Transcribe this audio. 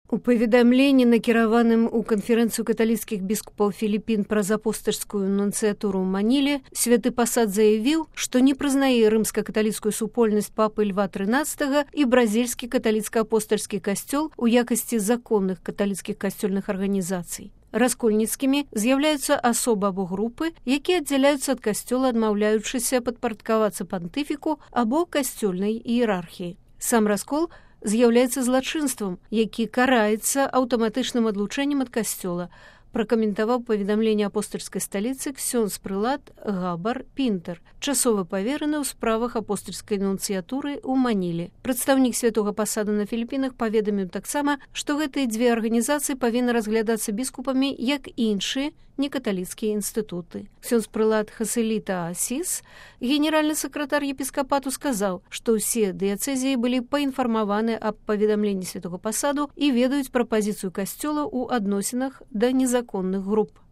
У паведамленні, накіраваным у канферэнцыю каталіцкіх біскупаў Філіпін праз апостальскую нунцыятуру ў Маніле, святы пасад заявіў, што не прызнае рымска-каталіцкую супольнасць папы Льва XIII і бразільскі каталіцка-апостальскі касцёл у якасці законных каталіцкіх касцёльных арганізацый. Раскольніцкімі з'яўляюцца асобы або групы, якія аддзяляюцца ад касцёла, адмаўляючыся падпарадкавацца пантыфіку або касцёльнай іерархіі. Сам раскол з'яўляецца злачынствам, які караецца аўтаматычным адлучэннем ад касцёла, пракаментаваў паведамленне апостальскай сталіцы ксёндз-прылад Габар Пінтер, часовы павераны ў справах апостальскай нунцыятуры ў Маніле. Прадстаўнік святога пасаду на Філіпінах паведаміў таксама, што гэтыя дзве арганізацыі павінны разглядацца біскупамі як іншыя некаталіцкія інстытуты. Ксёндз-прылад Хаселіта Асіс, генеральны сакратар епіскапату, сказаў, што ўсе дыяцэзіі былі паінфармаваны аб паведамленні святога пасаду і ведаюць пра пазіцыю касцёла ў адносінах да незаконных груп.